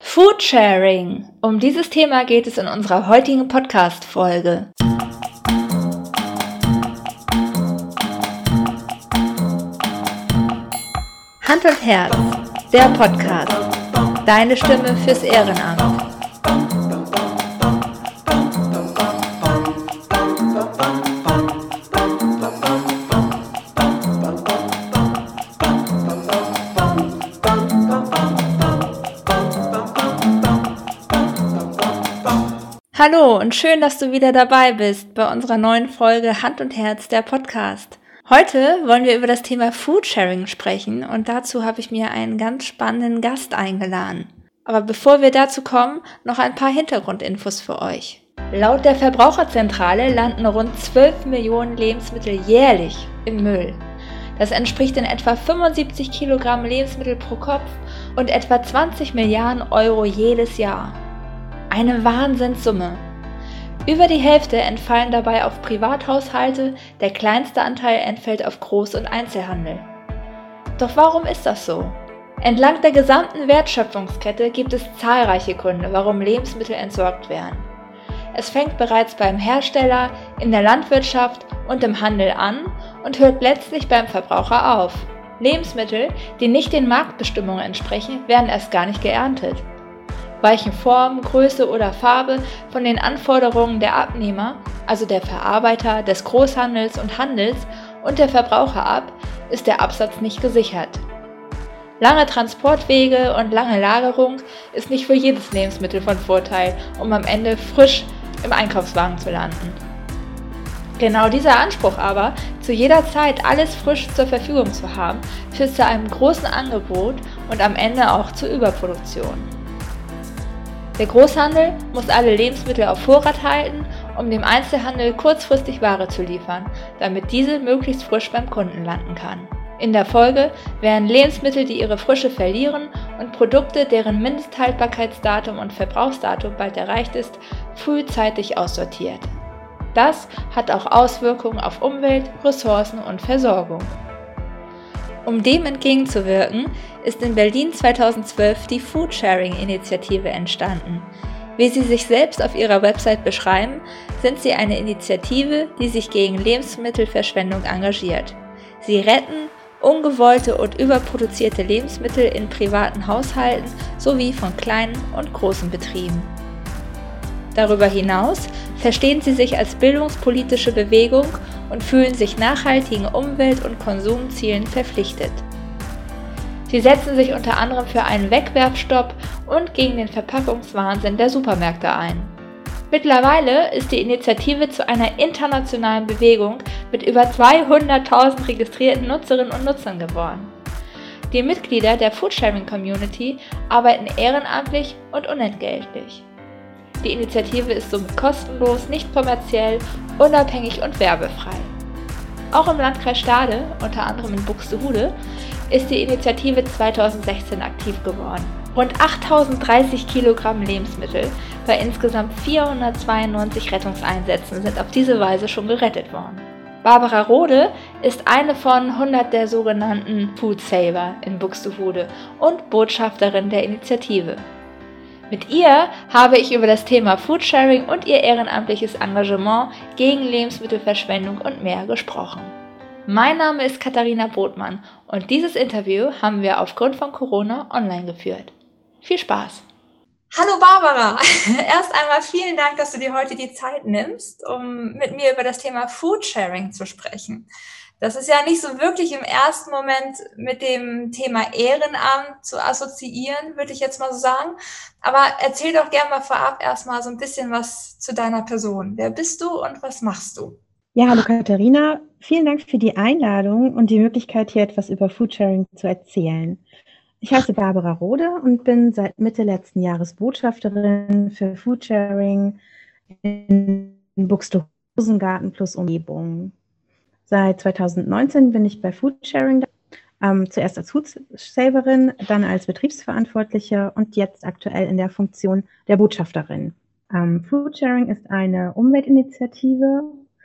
Foodsharing. Um dieses Thema geht es in unserer heutigen Podcast-Folge. Hand und Herz, der Podcast. Deine Stimme fürs Ehrenamt. Hallo und schön, dass du wieder dabei bist bei unserer neuen Folge Hand und Herz, der Podcast. Heute wollen wir über das Thema Foodsharing sprechen und dazu habe ich mir einen ganz spannenden Gast eingeladen. Aber bevor wir dazu kommen, noch ein paar Hintergrundinfos für euch. Laut der Verbraucherzentrale landen rund 12 Millionen Lebensmittel jährlich im Müll. Das entspricht in etwa 75 Kilogramm Lebensmittel pro Kopf und etwa 20 Milliarden Euro jedes Jahr. Eine Wahnsinnssumme. Über die Hälfte entfallen dabei auf Privathaushalte, der kleinste Anteil entfällt auf Groß- und Einzelhandel. Doch warum ist das so? Entlang der gesamten Wertschöpfungskette gibt es zahlreiche Gründe, warum Lebensmittel entsorgt werden. Es fängt bereits beim Hersteller, in der Landwirtschaft und im Handel an und hört letztlich beim Verbraucher auf. Lebensmittel, die nicht den Marktbestimmungen entsprechen, werden erst gar nicht geerntet. Weichen Form, Größe oder Farbe von den Anforderungen der Abnehmer, also der Verarbeiter, des Großhandels und Handels und der Verbraucher ab, ist der Absatz nicht gesichert. Lange Transportwege und lange Lagerung ist nicht für jedes Lebensmittel von Vorteil, um am Ende frisch im Einkaufswagen zu landen. Genau dieser Anspruch aber, zu jeder Zeit alles frisch zur Verfügung zu haben, führt zu einem großen Angebot und am Ende auch zur Überproduktion. Der Großhandel muss alle Lebensmittel auf Vorrat halten, um dem Einzelhandel kurzfristig Ware zu liefern, damit diese möglichst frisch beim Kunden landen kann. In der Folge werden Lebensmittel, die ihre Frische verlieren, und Produkte, deren Mindesthaltbarkeitsdatum und Verbrauchsdatum bald erreicht ist, frühzeitig aussortiert. Das hat auch Auswirkungen auf Umwelt, Ressourcen und Versorgung. Um dem entgegenzuwirken, ist in Berlin 2012 die Foodsharing-Initiative entstanden. Wie sie sich selbst auf ihrer Website beschreiben, sind sie eine Initiative, die sich gegen Lebensmittelverschwendung engagiert. Sie retten ungewollte und überproduzierte Lebensmittel in privaten Haushalten sowie von kleinen und großen Betrieben. Darüber hinaus verstehen sie sich als bildungspolitische Bewegung und fühlen sich nachhaltigen Umwelt- und Konsumzielen verpflichtet. Sie setzen sich unter anderem für einen Wegwerfstopp und gegen den Verpackungswahnsinn der Supermärkte ein. Mittlerweile ist die Initiative zu einer internationalen Bewegung mit über 200.000 registrierten Nutzerinnen und Nutzern geworden. Die Mitglieder der Foodsharing-Community arbeiten ehrenamtlich und unentgeltlich. Die Initiative ist somit kostenlos, nicht kommerziell, unabhängig und werbefrei. Auch im Landkreis Stade, unter anderem in Buxtehude, ist die Initiative 2016 aktiv geworden. Rund 8.030 Kilogramm Lebensmittel bei insgesamt 492 Rettungseinsätzen sind auf diese Weise schon gerettet worden. Barbara Rode ist eine von 100 der sogenannten Food Saver in Buxtehude und Botschafterin der Initiative. Mit ihr habe ich über das Thema Foodsharing und ihr ehrenamtliches Engagement gegen Lebensmittelverschwendung und mehr gesprochen. Mein Name ist Katharina Botmann und dieses Interview haben wir aufgrund von Corona online geführt. Viel Spaß! Hallo Barbara! Erst einmal vielen Dank, dass du dir heute die Zeit nimmst, um mit mir über das Thema Foodsharing zu sprechen. Das ist ja nicht so wirklich im ersten Moment mit dem Thema Ehrenamt zu assoziieren, würde ich jetzt mal so sagen. Aber erzähl doch gerne mal vorab erstmal so ein bisschen was zu deiner Person. Wer bist du und was machst du? Ja, hallo Katharina. Vielen Dank für die Einladung und die Möglichkeit, hier etwas über Foodsharing zu erzählen. Ich heiße Barbara Rode und bin seit Mitte letzten Jahres Botschafterin für Foodsharing in Buxtehude, Rosengarten plus Umgebung. Seit 2019 bin ich bei Foodsharing, zuerst als Foodsaverin, dann als Betriebsverantwortliche und jetzt aktuell in der Funktion der Botschafterin. Foodsharing ist eine Umweltinitiative,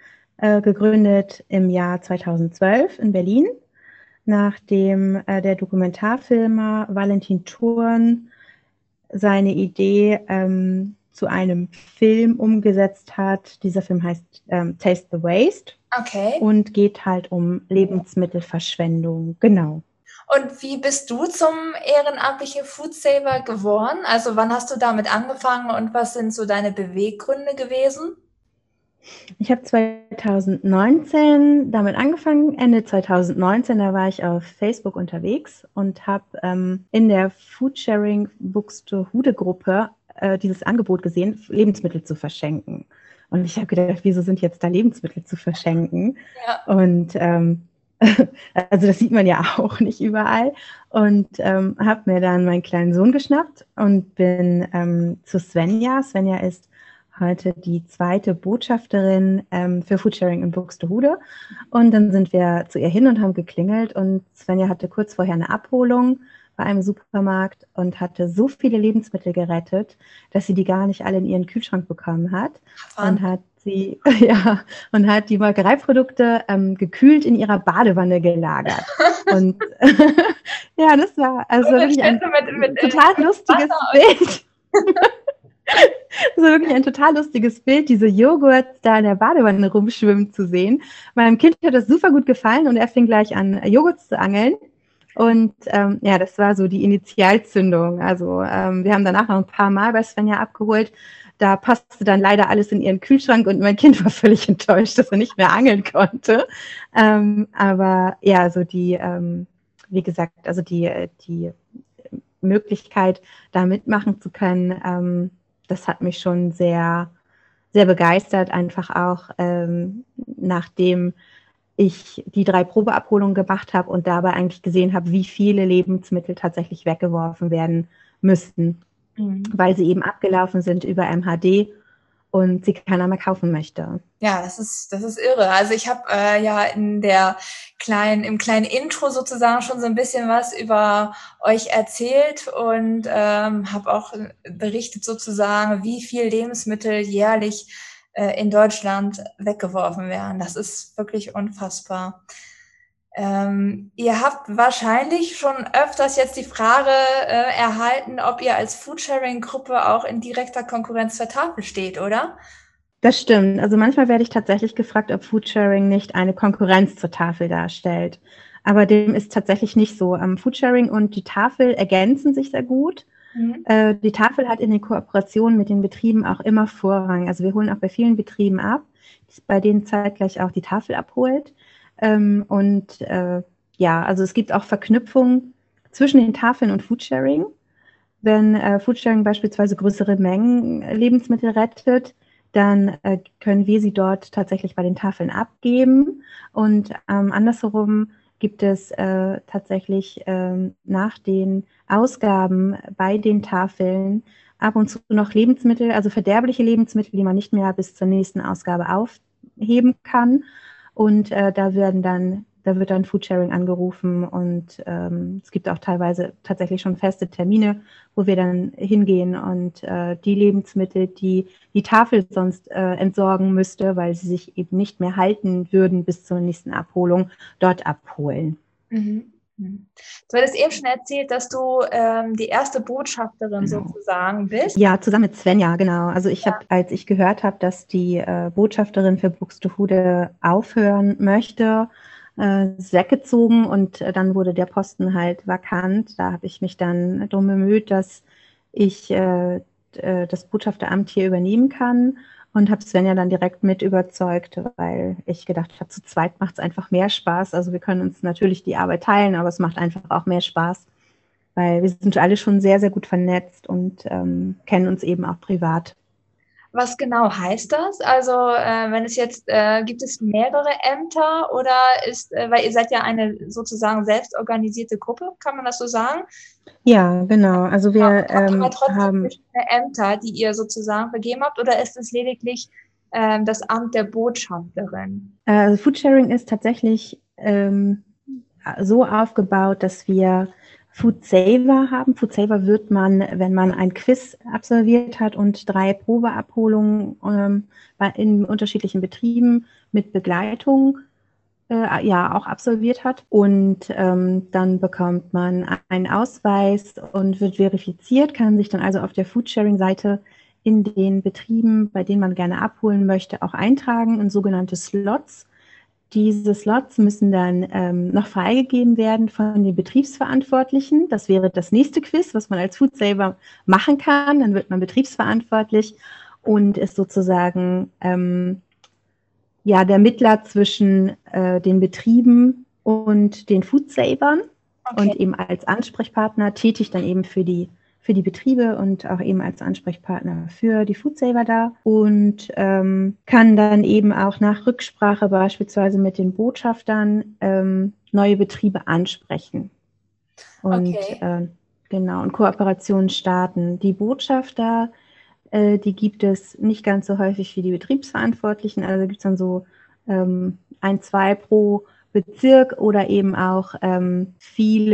gegründet im Jahr 2012 in Berlin, nachdem der Dokumentarfilmer Valentin Thurn seine Idee zu einem Film umgesetzt hat. Dieser Film heißt Taste the Waste. Okay. Und geht halt um Lebensmittelverschwendung. Genau. Und wie bist du zum ehrenamtlichen Foodsaver geworden? Also wann hast du damit angefangen und was sind so deine Beweggründe gewesen? Ich habe 2019 damit angefangen, Ende 2019, da war ich auf Facebook unterwegs und habe in der Foodsharing Buxtehude Gruppe dieses Angebot gesehen, Lebensmittel zu verschenken. Und ich habe gedacht, wieso sind jetzt da Lebensmittel zu verschenken? Ja. Und also das sieht man ja auch nicht überall. Und habe mir dann meinen kleinen Sohn geschnappt und bin zu Svenja. Svenja ist heute die zweite Botschafterin für Foodsharing in Buxtehude. Und dann sind wir zu ihr hin und haben geklingelt. Und Svenja hatte kurz vorher eine Abholung bei einem Supermarkt und hatte so viele Lebensmittel gerettet, dass sie die gar nicht alle in ihren Kühlschrank bekommen hat. Und hat sie, ja, und hat die Molkereiprodukte gekühlt in ihrer Badewanne gelagert. Und ja, das war also wirklich ein total lustiges Bild. Das war wirklich ein total lustiges Bild, diese Joghurts da in der Badewanne rumschwimmen zu sehen. Meinem Kind hat das super gut gefallen und er fing gleich an, Joghurts zu angeln. Und ja, das war so die Initialzündung. Also wir haben danach noch ein paar Mal bei Svenja abgeholt. Da passte dann leider alles in ihren Kühlschrank und mein Kind war völlig enttäuscht, dass er nicht mehr angeln konnte. Aber ja, so die, wie gesagt, also die Möglichkeit, da mitmachen zu können, das hat mich schon sehr, sehr begeistert, einfach auch nachdem ich die 3 Probeabholungen gemacht habe und dabei eigentlich gesehen habe, wie viele Lebensmittel tatsächlich weggeworfen werden müssten, weil sie eben abgelaufen sind über MHD und sie keiner mehr kaufen möchte. Ja, das ist irre. Also ich habe ja im kleinen Intro sozusagen schon so ein bisschen was über euch erzählt und habe auch berichtet sozusagen, wie viel Lebensmittel jährlich in Deutschland weggeworfen werden. Das ist wirklich unfassbar. Ihr habt wahrscheinlich schon öfters jetzt die Frage erhalten, ob ihr als Foodsharing-Gruppe auch in direkter Konkurrenz zur Tafel steht, oder? Das stimmt. Also manchmal werde ich tatsächlich gefragt, ob Foodsharing nicht eine Konkurrenz zur Tafel darstellt. Aber dem ist tatsächlich nicht so. Foodsharing und die Tafel ergänzen sich sehr gut. Die Tafel hat in den Kooperationen mit den Betrieben auch immer Vorrang. Also wir holen auch bei vielen Betrieben ab, bei denen zeitgleich auch die Tafel abholt. Ja, also es gibt auch Verknüpfungen zwischen den Tafeln und Foodsharing. Wenn Foodsharing beispielsweise größere Mengen Lebensmittel rettet, dann können wir sie dort tatsächlich bei den Tafeln abgeben. Und andersherum gibt es tatsächlich nach den Ausgaben bei den Tafeln ab und zu noch Lebensmittel, also verderbliche Lebensmittel, die man nicht mehr bis zur nächsten Ausgabe aufheben kann. Und da wird dann Foodsharing angerufen und es gibt auch teilweise tatsächlich schon feste Termine, wo wir dann hingehen und die Lebensmittel, die die Tafel sonst entsorgen müsste, weil sie sich eben nicht mehr halten würden bis zur nächsten Abholung, dort abholen. Du hattest eben schon erzählt, dass du die erste Botschafterin sozusagen bist. Ja, zusammen mit Svenja, genau. Also ich habe, als ich gehört habe, dass die Botschafterin für Buxtehude aufhören möchte, weggezogen und dann wurde der Posten halt vakant. Da habe ich mich dann darum bemüht, dass ich das Botschafteramt hier übernehmen kann und habe Svenja dann direkt mit überzeugt, weil ich gedacht habe, zu zweit macht es einfach mehr Spaß. Also wir können uns natürlich die Arbeit teilen, aber es macht einfach auch mehr Spaß, weil wir sind alle schon sehr, sehr gut vernetzt und kennen uns eben auch privat. Was genau heißt das? Also wenn es jetzt, gibt es mehrere Ämter oder weil ihr seid ja eine sozusagen selbstorganisierte Gruppe, kann man das so sagen? Ja, genau. Also wir aber trotzdem haben verschiedene Ämter, die ihr sozusagen vergeben habt, oder ist es lediglich das Amt der Botschafterin? Foodsharing ist tatsächlich so aufgebaut, dass wir Foodsaver haben. Foodsaver wird man, wenn man ein Quiz absolviert hat und 3 Probeabholungen in unterschiedlichen Betrieben mit Begleitung ja auch absolviert hat. Und dann bekommt man einen Ausweis und wird verifiziert, kann sich dann also auf der Foodsharing-Seite in den Betrieben, bei denen man gerne abholen möchte, auch eintragen in sogenannte Slots. Diese Slots müssen dann noch freigegeben werden von den Betriebsverantwortlichen. Das wäre das nächste Quiz, was man als Foodsaver machen kann. Dann wird man betriebsverantwortlich und ist sozusagen ja, der Mittler zwischen den Betrieben und den Foodsavern und eben als Ansprechpartner tätig dann eben für die Betriebe und auch eben als Ansprechpartner für die Foodsaver da und kann dann eben auch nach Rücksprache beispielsweise mit den Botschaftern neue Betriebe ansprechen und genau und Kooperationen starten. Die Botschafter die gibt es nicht ganz so häufig wie die Betriebsverantwortlichen. Also gibt es dann so 1, 2 pro Bezirk oder eben auch viel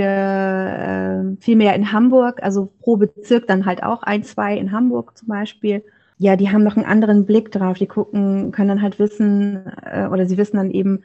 mehr in Hamburg. Also pro Bezirk dann halt auch 1, 2 in Hamburg zum Beispiel. Ja, die haben noch einen anderen Blick drauf. Die können dann halt wissen oder sie wissen dann eben,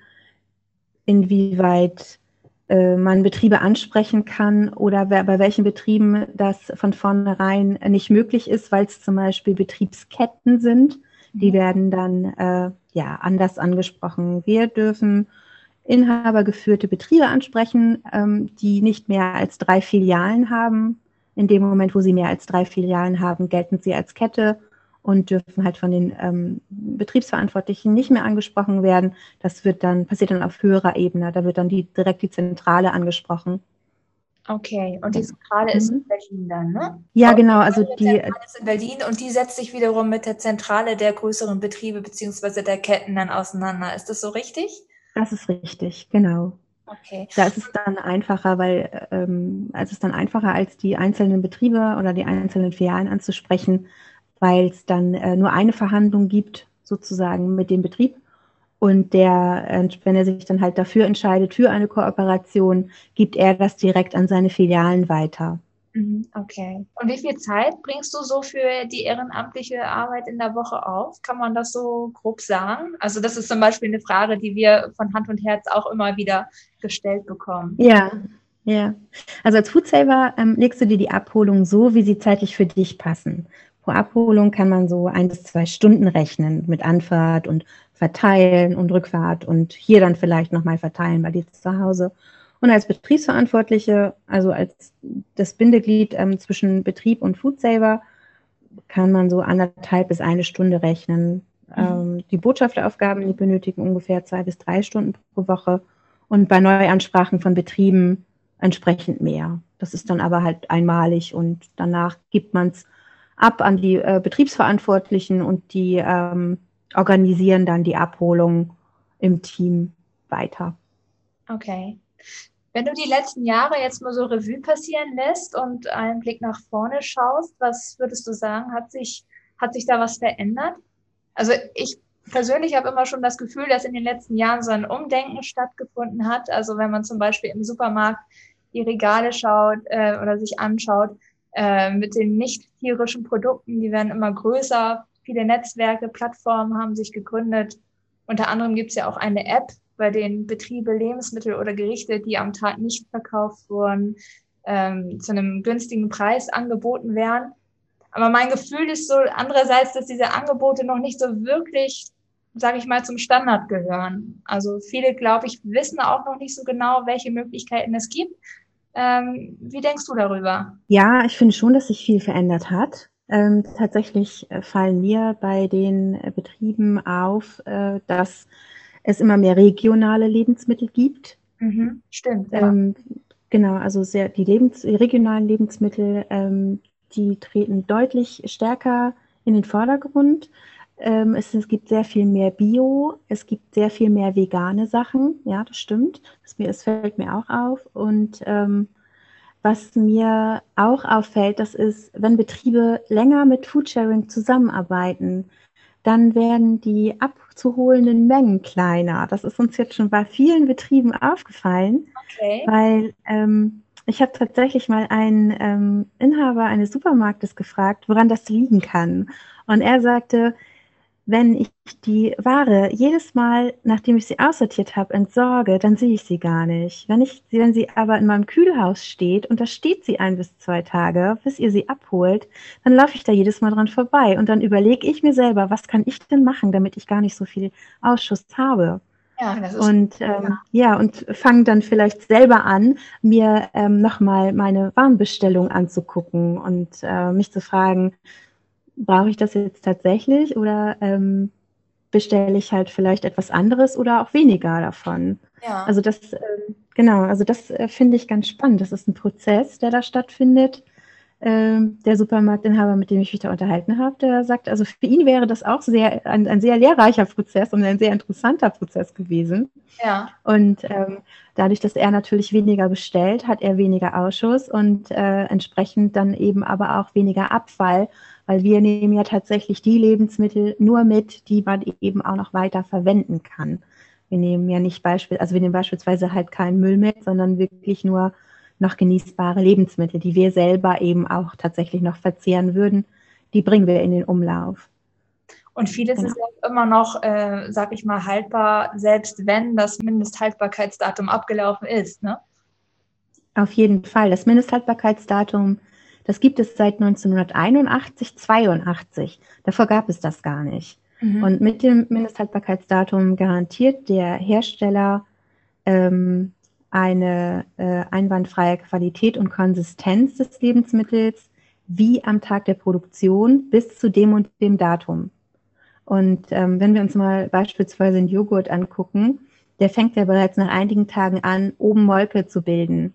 inwieweit man Betriebe ansprechen kann oder bei welchen Betrieben das von vornherein nicht möglich ist, weil es zum Beispiel Betriebsketten sind. Die werden dann ja anders angesprochen. Wir dürfen inhabergeführte Betriebe ansprechen, die nicht mehr als 3 Filialen haben. In dem Moment, wo sie mehr als 3 Filialen haben, gelten sie als Kette und dürfen halt von den Betriebsverantwortlichen nicht mehr angesprochen werden. Das passiert dann auf höherer Ebene. Da wird dann direkt die Zentrale angesprochen. Okay, und die Zentrale ist in Berlin dann, ne? Ja, genau. Also die Zentrale ist in Berlin und die setzt sich wiederum mit der Zentrale der größeren Betriebe bzw. der Ketten dann auseinander. Ist das so richtig? Das ist richtig, genau. Okay. Da ist es dann einfacher, als die einzelnen Betriebe oder die einzelnen Filialen anzusprechen, weil es dann nur eine Verhandlung gibt, sozusagen mit dem Betrieb. Und wenn er sich dann halt dafür entscheidet, für eine Kooperation, gibt er das direkt an seine Filialen weiter. Okay. Und wie viel Zeit bringst du so für die ehrenamtliche Arbeit in der Woche auf? Kann man das so grob sagen? Also das ist zum Beispiel eine Frage, die wir von Hand und Herz auch immer wieder gestellt bekommen. Ja. Also als Foodsaver legst du dir die Abholung so, wie sie zeitlich für dich passen. Pro Abholung kann man so 1 bis 2 Stunden rechnen mit Anfahrt und Verteilen und Rückfahrt und hier dann vielleicht nochmal verteilen bei dir zu Hause. Und als Betriebsverantwortliche, also als das Bindeglied zwischen Betrieb und Foodsaver, kann man so 1,5 bis 1 Stunde rechnen. Die Botschafteraufgaben, die benötigen ungefähr 2 bis 3 Stunden pro Woche und bei Neuansprachen von Betrieben entsprechend mehr. Das ist dann aber halt einmalig und danach gibt man es ab an die Betriebsverantwortlichen und die organisieren dann die Abholung im Team weiter. Okay. Wenn du die letzten Jahre jetzt mal so Revue passieren lässt und einen Blick nach vorne schaust, was würdest du sagen, hat sich da was verändert? Also ich persönlich habe immer schon das Gefühl, dass in den letzten Jahren so ein Umdenken stattgefunden hat. Also wenn man zum Beispiel im Supermarkt die Regale schaut oder sich anschaut mit den nicht tierischen Produkten, die werden immer größer. Viele Netzwerke, Plattformen haben sich gegründet. Unter anderem gibt es ja auch eine App, bei denen Betriebe Lebensmittel oder Gerichte, die am Tag nicht verkauft wurden, zu einem günstigen Preis angeboten werden. Aber mein Gefühl ist so andererseits, dass diese Angebote noch nicht so wirklich, sage ich mal, zum Standard gehören. Also viele, glaube ich, wissen auch noch nicht so genau, welche Möglichkeiten es gibt. Wie denkst du darüber? Ja, ich finde schon, dass sich viel verändert hat. Tatsächlich fallen mir bei den Betrieben auf, dass es immer mehr regionale Lebensmittel gibt. Stimmt, ja. Genau, also die regionalen Lebensmittel, die treten deutlich stärker in den Vordergrund. Es gibt sehr viel mehr Bio, es gibt sehr viel mehr vegane Sachen. Ja, das stimmt. Das fällt mir auch auf. Und was mir auch auffällt, das ist, wenn Betriebe länger mit Foodsharing zusammenarbeiten, dann werden die abzuholenden Mengen kleiner. Das ist uns jetzt schon bei vielen Betrieben aufgefallen, weil ich habe tatsächlich mal einen Inhaber eines Supermarktes gefragt, woran das liegen kann. Und er sagte, wenn ich die Ware jedes Mal, nachdem ich sie aussortiert habe, entsorge, dann sehe ich sie gar nicht. Wenn sie aber in meinem Kühlhaus steht und da steht sie 1 bis 2 Tage, bis ihr sie abholt, dann laufe ich da jedes Mal dran vorbei und dann überlege ich mir selber, was kann ich denn machen, damit ich gar nicht so viel Ausschuss habe. Ja, das ist Und und fange dann vielleicht selber an, mir nochmal meine Warenbestellung anzugucken und mich zu fragen, brauche ich das jetzt tatsächlich oder bestelle ich halt vielleicht etwas anderes oder auch weniger davon? ja. Also das finde ich ganz spannend. Das ist ein Prozess, der da stattfindet. Der Supermarktinhaber, mit dem ich mich da unterhalten habe, der sagt, also für ihn wäre das auch ein sehr lehrreicher Prozess und ein sehr interessanter Prozess gewesen. Ja. Und dadurch, dass er natürlich weniger bestellt, hat er weniger Ausschuss und entsprechend dann eben aber auch weniger Abfall, weil wir nehmen ja tatsächlich die Lebensmittel nur mit, die man eben auch noch weiter verwenden kann. Wir nehmen ja nicht wir nehmen beispielsweise halt keinen Müll mit, sondern wirklich nur noch genießbare Lebensmittel, die wir selber eben auch tatsächlich noch verzehren würden, die bringen wir in den Umlauf. Und vieles ist ja immer noch, sag ich mal, haltbar, selbst wenn das Mindesthaltbarkeitsdatum abgelaufen ist, ne? Auf jeden Fall. Das Mindesthaltbarkeitsdatum, das gibt es seit 1981, 82. Davor gab es das gar nicht. Und mit dem Mindesthaltbarkeitsdatum garantiert der Hersteller eine einwandfreie Qualität und Konsistenz des Lebensmittels wie am Tag der Produktion bis zu dem und dem Datum. Und wenn wir uns mal beispielsweise einen Joghurt angucken, der fängt ja bereits nach einigen Tagen an, oben Molke zu bilden.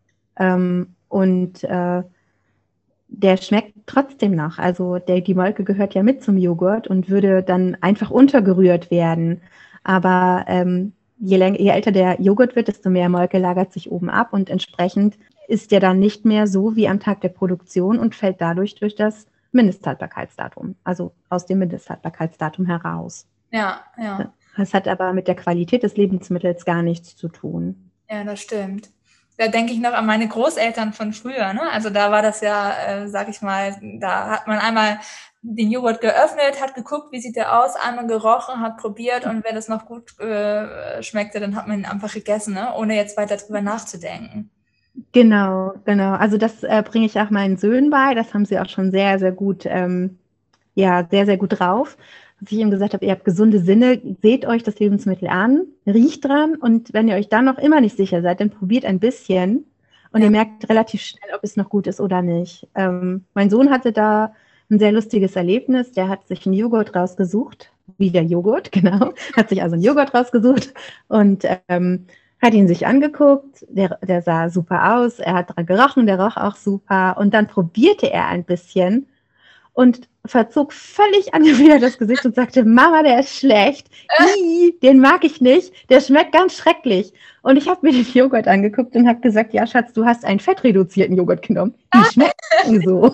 Der schmeckt trotzdem noch. Also die Molke gehört ja mit zum Joghurt und würde dann einfach untergerührt werden. Aber je älter der Joghurt wird, desto mehr Molke lagert sich oben ab und entsprechend ist der dann nicht mehr so wie am Tag der Produktion und fällt dadurch durch das Mindesthaltbarkeitsdatum, also aus dem Mindesthaltbarkeitsdatum heraus. Ja, ja. Das hat aber mit der Qualität des Lebensmittels gar nichts zu tun. Ja, das stimmt. Da denke ich noch an meine Großeltern von früher, ne? Also da war das ja, sag ich mal, da hat man einmal den Joghurt geöffnet, hat geguckt, wie sieht der aus, einmal gerochen, hat probiert und wenn es noch gut schmeckte, dann hat man ihn einfach gegessen, ne? Ohne jetzt weiter drüber nachzudenken. Genau. Also das bringe ich auch meinen Söhnen bei. Das haben sie auch schon sehr, sehr gut, sehr, sehr gut drauf. Dass ich ihm gesagt habe, ihr habt gesunde Sinne, seht euch das Lebensmittel an, riecht dran und wenn ihr euch dann noch immer nicht sicher seid, dann probiert ein bisschen und ihr merkt relativ schnell, ob es noch gut ist oder nicht. Mein Sohn hatte da ein sehr lustiges Erlebnis. Der hat sich einen Joghurt rausgesucht, wie der Joghurt, genau. Hat sich also einen Joghurt rausgesucht und hat ihn sich angeguckt, der sah super aus, er hat dran gerochen, der roch auch super und dann probierte er ein bisschen und verzog völlig an mir wieder das Gesicht und sagte, Mama, der ist schlecht, den mag ich nicht, der schmeckt ganz schrecklich. Und ich habe mir den Joghurt angeguckt und habe gesagt, ja Schatz, du hast einen fettreduzierten Joghurt genommen, die schmecken so.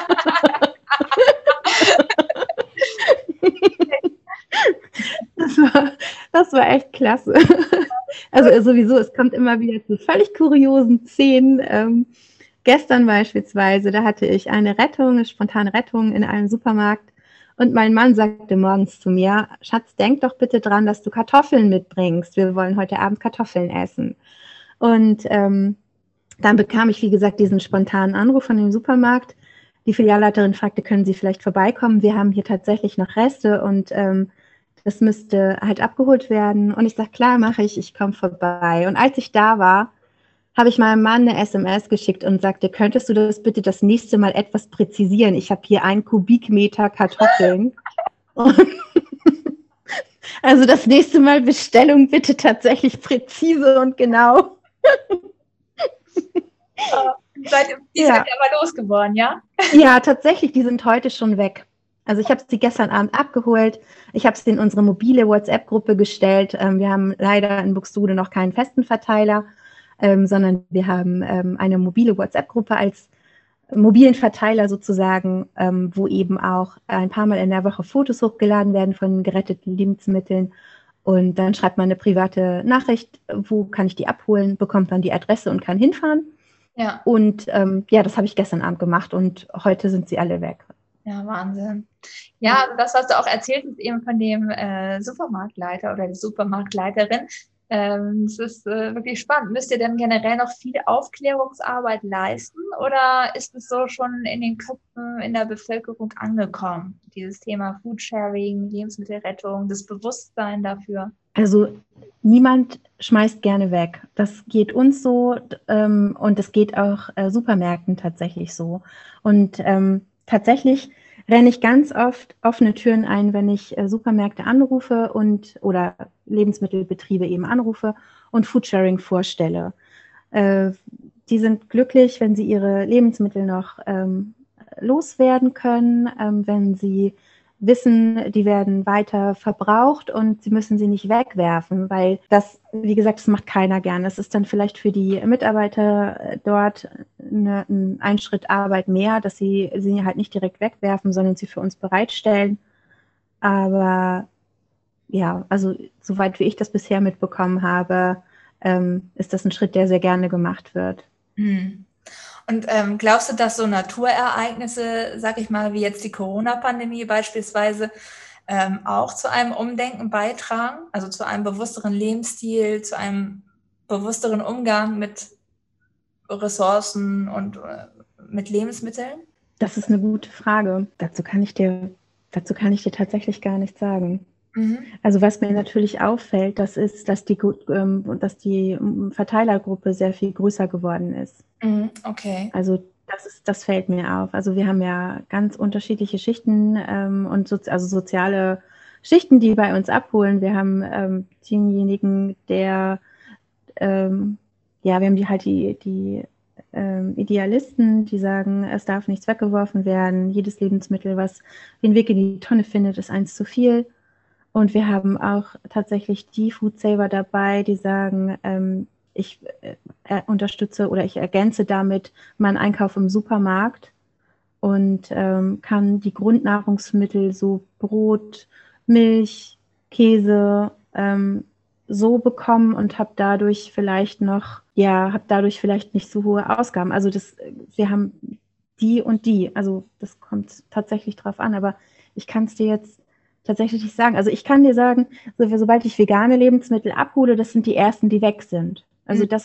Das war echt klasse. Also sowieso, es kommt immer wieder zu völlig kuriosen Szenen. Gestern beispielsweise, da hatte ich eine spontane Rettung in einem Supermarkt und mein Mann sagte morgens zu mir, Schatz, denk doch bitte dran, dass du Kartoffeln mitbringst. Wir wollen heute Abend Kartoffeln essen. Und dann bekam ich, wie gesagt, diesen spontanen Anruf von dem Supermarkt. Die Filialleiterin fragte, können Sie vielleicht vorbeikommen? Wir haben hier tatsächlich noch Reste und das müsste halt abgeholt werden. Und ich sage, klar, mache ich komme vorbei. Und als ich da war, habe ich meinem Mann eine SMS geschickt und sagte, könntest du das bitte das nächste Mal etwas präzisieren? Ich habe hier 1 Kubikmeter Kartoffeln. Also das nächste Mal Bestellung bitte tatsächlich präzise und genau. Die seid ihr aber losgeworden, ja? Ja, tatsächlich, die sind heute schon weg. Also ich habe sie gestern Abend abgeholt. Ich habe sie in unsere mobile WhatsApp-Gruppe gestellt. Wir haben leider in Buxtehude noch keinen festen Verteiler, sondern wir haben eine mobile WhatsApp-Gruppe als mobilen Verteiler sozusagen, wo eben auch ein paar Mal in der Woche Fotos hochgeladen werden von geretteten Lebensmitteln. Und dann schreibt man eine private Nachricht, wo kann ich die abholen, bekommt dann die Adresse und kann hinfahren. Ja. Und das habe ich gestern Abend gemacht und heute sind sie alle weg. Ja, Wahnsinn. Ja, also das, was du auch erzählt hast, eben von dem Supermarktleiter oder der Supermarktleiterin, das ist wirklich spannend. Müsst ihr denn generell noch viel Aufklärungsarbeit leisten oder ist es so schon in den Köpfen in der Bevölkerung angekommen? Dieses Thema Foodsharing, Lebensmittelrettung, das Bewusstsein dafür? Also niemand schmeißt gerne weg. Das geht uns so und es geht auch Supermärkten tatsächlich so. Und tatsächlich renne ich ganz oft offene Türen ein, wenn ich Supermärkte anrufe oder Lebensmittelbetriebe eben anrufe und Foodsharing vorstelle. Äh, Die sind glücklich, wenn sie ihre Lebensmittel noch loswerden können, wenn sie wissen, die werden weiter verbraucht und sie müssen sie nicht wegwerfen, weil das, wie gesagt, das macht keiner gern. Das ist dann vielleicht für die Mitarbeiter dort ein Schritt Arbeit mehr, dass sie halt nicht direkt wegwerfen, sondern sie für uns bereitstellen. Aber ja, also soweit wie ich das bisher mitbekommen habe, ist das ein Schritt, der sehr gerne gemacht wird. Hm. Und glaubst du, dass so Naturereignisse, sag ich mal, wie jetzt die Corona-Pandemie beispielsweise, auch zu einem Umdenken beitragen? Also zu einem bewussteren Lebensstil, zu einem bewussteren Umgang mit Ressourcen und mit Lebensmitteln? Das ist eine gute Frage. Dazu kann ich dir tatsächlich gar nichts sagen. Mhm. Also was mir natürlich auffällt, das ist, dass die Verteilergruppe sehr viel größer geworden ist. Mhm. Okay. Also das fällt mir auf. Also wir haben ja ganz unterschiedliche Schichten und also soziale Schichten, die bei uns abholen. Wir haben denjenigen, der ja, wir haben die Idealisten, die sagen, es darf nichts weggeworfen werden. Jedes Lebensmittel, was den Weg in die Tonne findet, ist eins zu viel. Und wir haben auch tatsächlich die Foodsaver dabei, die sagen, ich unterstütze oder ich ergänze damit meinen Einkauf im Supermarkt und kann die Grundnahrungsmittel, so Brot, Milch, Käse, so bekommen und habe dadurch vielleicht nicht so hohe Ausgaben. Also wir haben die und die, also das kommt tatsächlich drauf an, aber ich kann es dir jetzt tatsächlich nicht sagen. Also ich kann dir sagen, sobald ich vegane Lebensmittel abhole, das sind die ersten, die weg sind. Also Mhm.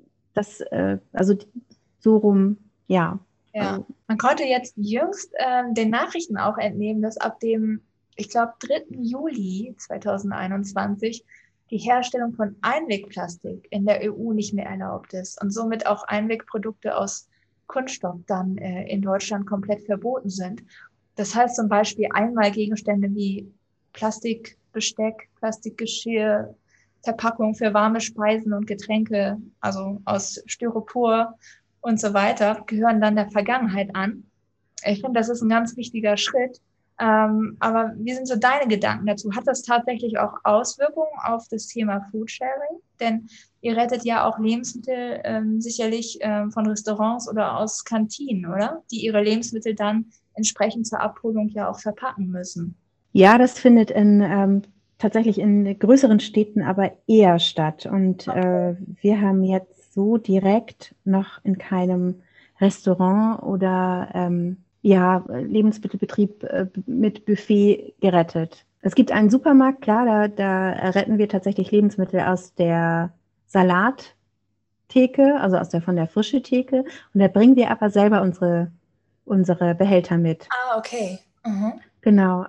also so rum, ja. Ja, Also, man konnte jetzt jüngst den Nachrichten auch entnehmen, dass ab dem, ich glaube, 3. Juli 2021 die Herstellung von Einwegplastik in der EU nicht mehr erlaubt ist und somit auch Einwegprodukte aus Kunststoff dann in Deutschland komplett verboten sind. Das heißt zum Beispiel Einmalgegenstände wie Plastikbesteck, Plastikgeschirr, Verpackung für warme Speisen und Getränke, also aus Styropor und so weiter, gehören dann der Vergangenheit an. Ich finde, das ist ein ganz wichtiger Schritt. Aber wie sind so deine Gedanken dazu? Hat das tatsächlich auch Auswirkungen auf das Thema Foodsharing? Denn ihr rettet ja auch Lebensmittel sicherlich von Restaurants oder aus Kantinen, oder? Die ihre Lebensmittel dann entsprechend zur Abholung ja auch verpacken müssen. ja, das findet tatsächlich in größeren Städten aber eher statt. Und wir haben jetzt so direkt noch in keinem Restaurant oder ja, Lebensmittelbetrieb mit Buffet gerettet. Es gibt einen Supermarkt, klar, da retten wir tatsächlich Lebensmittel aus der Salattheke, also von der frische Theke. Und da bringen wir aber selber unsere Behälter mit. Ah, okay. Mhm. Genau,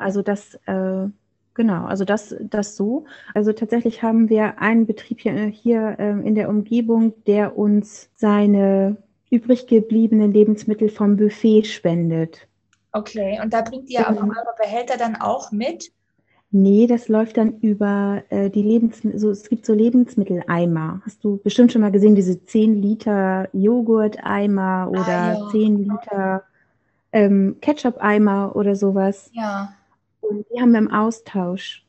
das so. Also tatsächlich haben wir einen Betrieb hier in der Umgebung, der uns seine übrig gebliebenen Lebensmittel vom Buffet spendet. Okay, und da bringt ihr aber eure Behälter dann auch mit? Nee, das läuft dann über die Lebensmittel, es gibt so Lebensmitteleimer. Hast du bestimmt schon mal gesehen, diese 10 Liter Joghurt-Eimer Ah, oder ja, 10 Liter Ketchup-Eimer oder sowas. ja. Und die haben wir im Austausch.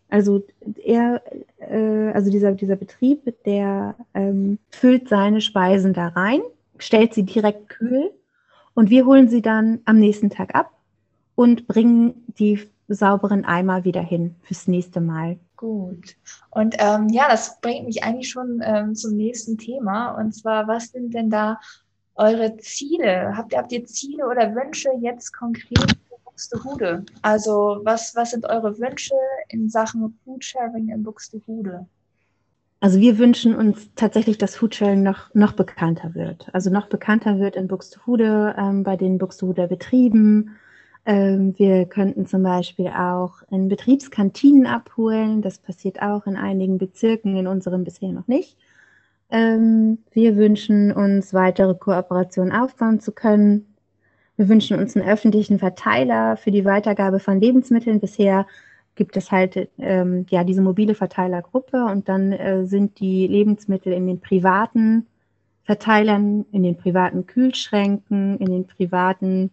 Also dieser Betrieb, der füllt seine Speisen da rein, stellt sie direkt kühl und wir holen sie dann am nächsten Tag ab und bringen die sauberen Eimer wieder hin fürs nächste Mal. Gut. Und ja, das bringt mich eigentlich schon zum nächsten Thema. Und zwar, was sind denn da eure Ziele? Habt ihr Ziele oder Wünsche jetzt konkret für Buxtehude? Also was sind eure Wünsche in Sachen Foodsharing in Buxtehude? Also wir wünschen uns tatsächlich, dass Foodsharing noch bekannter wird. Also noch bekannter wird in Buxtehude, bei den Buxtehuder Betrieben. Wir könnten zum Beispiel auch in Betriebskantinen abholen. Das passiert auch in einigen Bezirken, in unserem bisher noch nicht. Wir wünschen uns weitere Kooperationen aufbauen zu können. Wir wünschen uns einen öffentlichen Verteiler für die Weitergabe von Lebensmitteln. Bisher gibt es halt diese mobile Verteilergruppe und dann sind die Lebensmittel in den privaten Verteilern, in den privaten Kühlschränken, in den privaten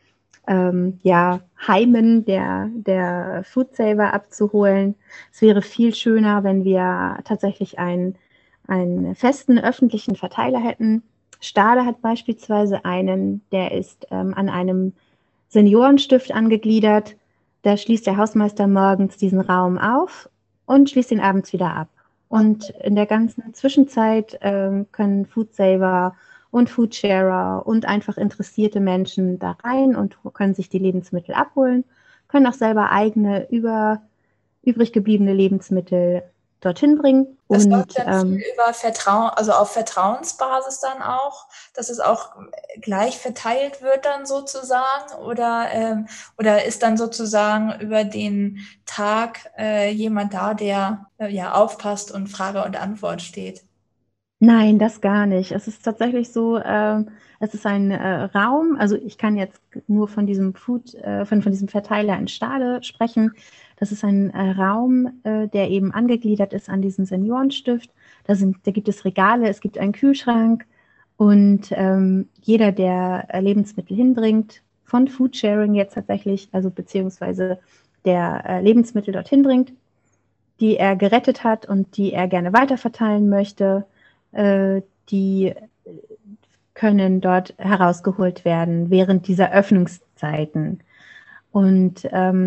Heimen der Foodsaver abzuholen. Es wäre viel schöner, wenn wir tatsächlich einen festen öffentlichen Verteiler hätten. Stade hat beispielsweise einen, der ist an einem Seniorenstift angegliedert. Da schließt der Hausmeister morgens diesen Raum auf und schließt ihn abends wieder ab. Und in der ganzen Zwischenzeit können Foodsaver und Foodsharer und einfach interessierte Menschen da rein und können sich die Lebensmittel abholen, können auch selber eigene übrig gebliebene Lebensmittel dorthin bringen. Das läuft dann viel über Vertrauen, also auf Vertrauensbasis dann auch, dass es auch gleich verteilt wird dann sozusagen oder ist dann sozusagen über den Tag jemand da, der aufpasst und Frage und Antwort steht? Nein, das gar nicht. Es ist tatsächlich so, es ist ein Raum, also ich kann jetzt nur von diesem von diesem Verteiler in Stade sprechen. Das ist ein Raum, der eben angegliedert ist an diesen Seniorenstift. Da gibt es Regale, es gibt einen Kühlschrank und jeder, der Lebensmittel hinbringt, von Foodsharing jetzt tatsächlich, also beziehungsweise der Lebensmittel dorthin bringt, die er gerettet hat und die er gerne weiterverteilen möchte, die können dort herausgeholt werden während dieser Öffnungszeiten. Und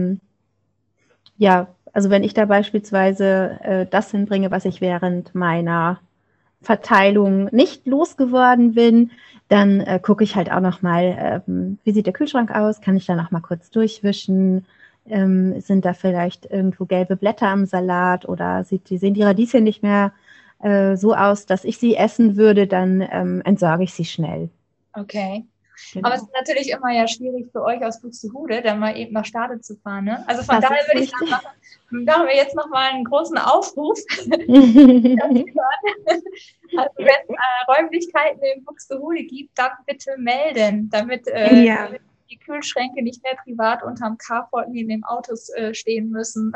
also wenn ich da beispielsweise das hinbringe, was ich während meiner Verteilung nicht losgeworden bin, dann gucke ich halt auch noch mal, wie sieht der Kühlschrank aus? Kann ich da noch mal kurz durchwischen? Sind da vielleicht irgendwo gelbe Blätter am Salat oder sehen die Radieschen nicht mehr so aus, dass ich sie essen würde, dann entsorge ich sie schnell. Okay. Genau. Aber es ist natürlich immer ja schwierig für euch aus Buxtehude, dann mal eben nach Stade zu fahren. Ne? Also von daher würde ich sagen, machen wir jetzt noch mal einen großen Aufruf. Also wenn es Räumlichkeiten in Buxtehude gibt, dann bitte melden, damit die Kühlschränke nicht mehr privat unterm Carport neben den Autos stehen müssen.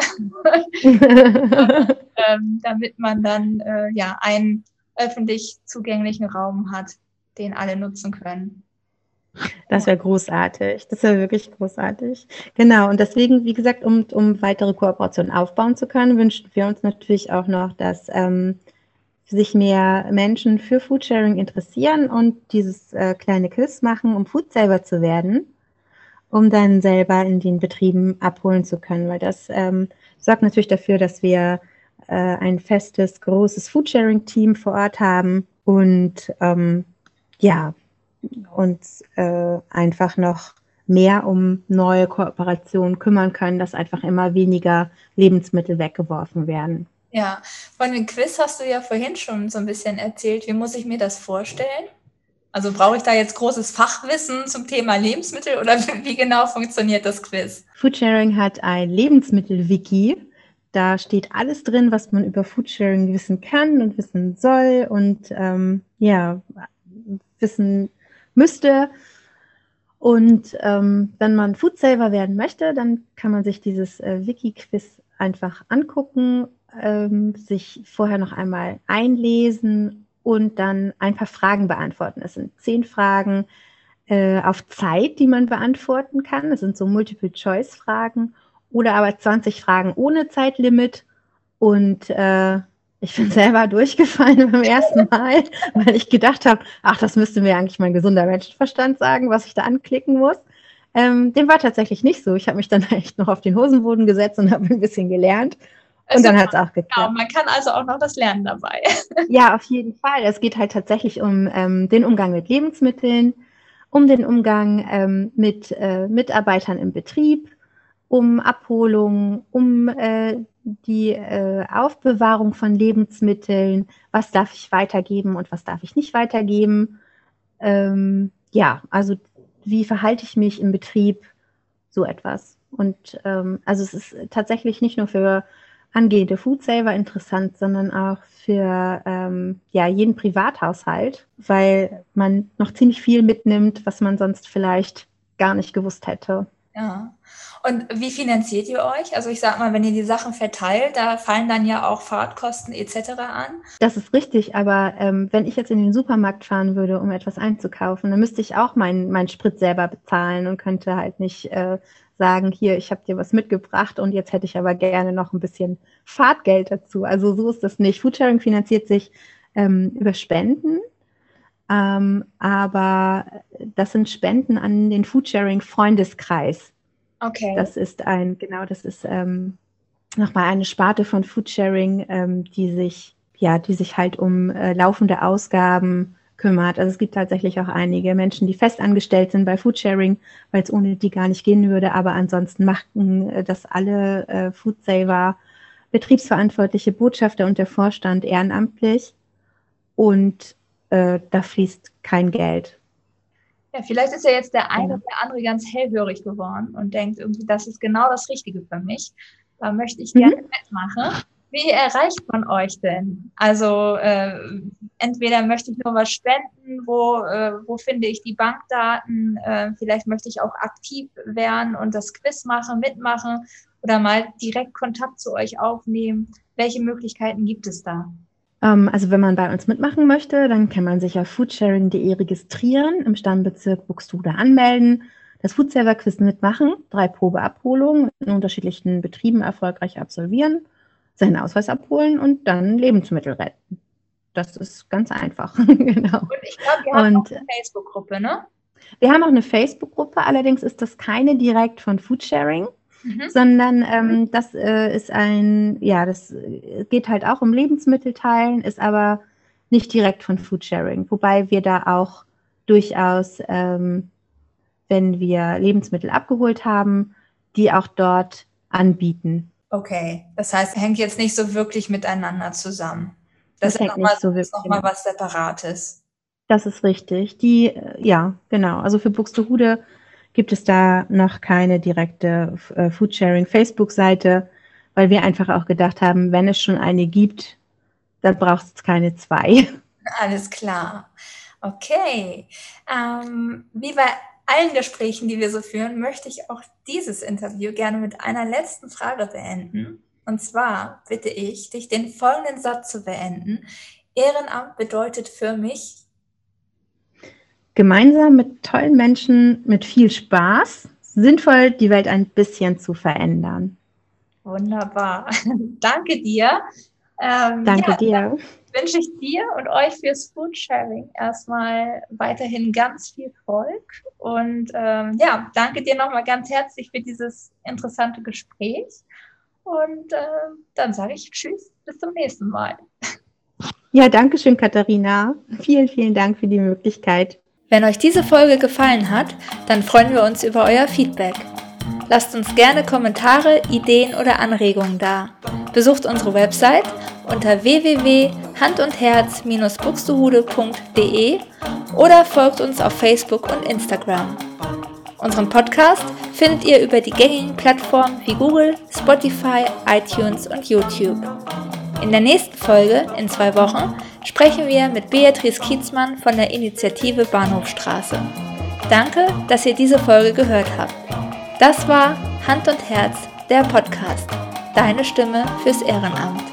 Damit man dann einen öffentlich zugänglichen Raum hat, den alle nutzen können. Das wäre großartig. Das wäre wirklich großartig. Genau. Und deswegen, wie gesagt, um weitere Kooperationen aufbauen zu können, wünschen wir uns natürlich auch noch, dass sich mehr Menschen für Foodsharing interessieren und dieses kleine Quiz machen, um Foodsaver zu werden, um dann selber in den Betrieben abholen zu können. Weil das sorgt natürlich dafür, dass wir ein festes, großes Foodsharing-Team vor Ort haben und uns einfach noch mehr um neue Kooperationen kümmern können, dass einfach immer weniger Lebensmittel weggeworfen werden. Ja, von dem Quiz hast du ja vorhin schon so ein bisschen erzählt. Wie muss ich mir das vorstellen? Also brauche ich da jetzt großes Fachwissen zum Thema Lebensmittel oder wie genau funktioniert das Quiz? Foodsharing hat ein Lebensmittel-Wiki. Da steht alles drin, was man über Foodsharing wissen kann und wissen soll und wissen müsste. Und wenn man Foodsaver werden möchte, dann kann man sich dieses Wiki-Quiz einfach angucken, sich vorher noch einmal einlesen und dann ein paar Fragen beantworten. Es sind 10 Fragen auf Zeit, die man beantworten kann. Das sind so Multiple-Choice-Fragen oder aber 20 Fragen ohne Zeitlimit. Und ich bin selber durchgefallen beim ersten Mal, weil ich gedacht habe, das müsste mir eigentlich mein gesunder Menschenverstand sagen, was ich da anklicken muss. Dem war tatsächlich nicht so. Ich habe mich dann echt noch auf den Hosenboden gesetzt und habe ein bisschen gelernt. Und dann hat es auch geklappt. Genau, man kann also auch noch das Lernen dabei. Ja, auf jeden Fall. Es geht halt tatsächlich um den Umgang mit Lebensmitteln um den Umgang mit Mitarbeitern im Betrieb, um Abholung, um die Aufbewahrung von Lebensmitteln, was darf ich weitergeben und was darf ich nicht weitergeben. Also wie verhalte ich mich im Betrieb, so etwas. Und also es ist tatsächlich nicht nur für angehende Foodsaver interessant, sondern auch für jeden Privathaushalt, weil man noch ziemlich viel mitnimmt, was man sonst vielleicht gar nicht gewusst hätte. Ja. Und wie finanziert ihr euch? Also ich sag mal, wenn ihr die Sachen verteilt, da fallen dann ja auch Fahrtkosten etc. an. Das ist richtig, aber wenn ich jetzt in den Supermarkt fahren würde, um etwas einzukaufen, dann müsste ich auch meinen Sprit selber bezahlen und könnte halt nicht sagen, hier, ich habe dir was mitgebracht und jetzt hätte ich aber gerne noch ein bisschen Fahrtgeld dazu. Also so ist das nicht. Foodsharing finanziert sich über Spenden, aber das sind Spenden an den Foodsharing-Freundeskreis. Okay. Das ist nochmal eine Sparte von Foodsharing, die sich halt um laufende Ausgaben kümmert. Also es gibt tatsächlich auch einige Menschen, die festangestellt sind bei Foodsharing, weil es ohne die gar nicht gehen würde. Aber ansonsten machen das alle Foodsaver, betriebsverantwortliche Botschafter und der Vorstand ehrenamtlich. Und da fließt kein Geld. Ja, vielleicht ist ja jetzt der eine oder andere ganz hellhörig geworden und denkt irgendwie, das ist genau das Richtige für mich. Da möchte ich gerne mitmachen. Wie erreicht man euch denn? Also entweder möchte ich nur was spenden, wo finde ich die Bankdaten? Vielleicht möchte ich auch aktiv werden und das Quiz mitmachen oder mal direkt Kontakt zu euch aufnehmen. Welche Möglichkeiten gibt es da? Also wenn man bei uns mitmachen möchte, dann kann man sich auf foodsharing.de registrieren, im Stammbezirk Buxtehude anmelden, das Foodsaver-Quiz mitmachen, 3 Probeabholungen in unterschiedlichen Betrieben erfolgreich absolvieren, seinen Ausweis abholen und dann Lebensmittel retten. Das ist ganz einfach. Genau. Und ich glaube, wir haben auch eine Facebook-Gruppe, ne? Wir haben auch eine Facebook-Gruppe, allerdings ist das keine direkt von Foodsharing, sondern das das geht halt auch um Lebensmittel teilen, ist aber nicht direkt von Foodsharing, wobei wir da auch durchaus, wenn wir Lebensmittel abgeholt haben, die auch dort anbieten. Okay, das heißt, hängt jetzt nicht so wirklich miteinander zusammen. Das ist nochmal was Separates. Das ist richtig. Genau. Also für Buxtehude gibt es da noch keine direkte Foodsharing-Facebook-Seite, weil wir einfach auch gedacht haben, wenn es schon eine gibt, dann braucht es keine 2. Alles klar. Okay. Wie bei allen Gesprächen, die wir so führen, möchte ich auch dieses Interview gerne mit einer letzten Frage beenden. Und zwar bitte ich, dich den folgenden Satz zu beenden. Ehrenamt bedeutet für mich: gemeinsam mit tollen Menschen, mit viel Spaß, sinnvoll die Welt ein bisschen zu verändern. Wunderbar. Danke dir. Danke dir. Wünsche ich dir und euch fürs Foodsharing erstmal weiterhin ganz viel Erfolg. Und danke dir nochmal ganz herzlich für dieses interessante Gespräch. Und dann sage ich Tschüss, bis zum nächsten Mal. Ja, danke schön, Katharina. Vielen, vielen Dank für die Möglichkeit. Wenn euch diese Folge gefallen hat, dann freuen wir uns über euer Feedback. Lasst uns gerne Kommentare, Ideen oder Anregungen da. Besucht unsere Website unter www.handundherz-buxtehude.de oder folgt uns auf Facebook und Instagram. Unseren Podcast findet ihr über die gängigen Plattformen wie Google, Spotify, iTunes und YouTube. In der nächsten Folge, in 2 Wochen, sprechen wir mit Beatrice Kietzmann von der Initiative Bahnhofstraße. Danke, dass ihr diese Folge gehört habt. Das war Hand und Herz, der Podcast. Deine Stimme fürs Ehrenamt.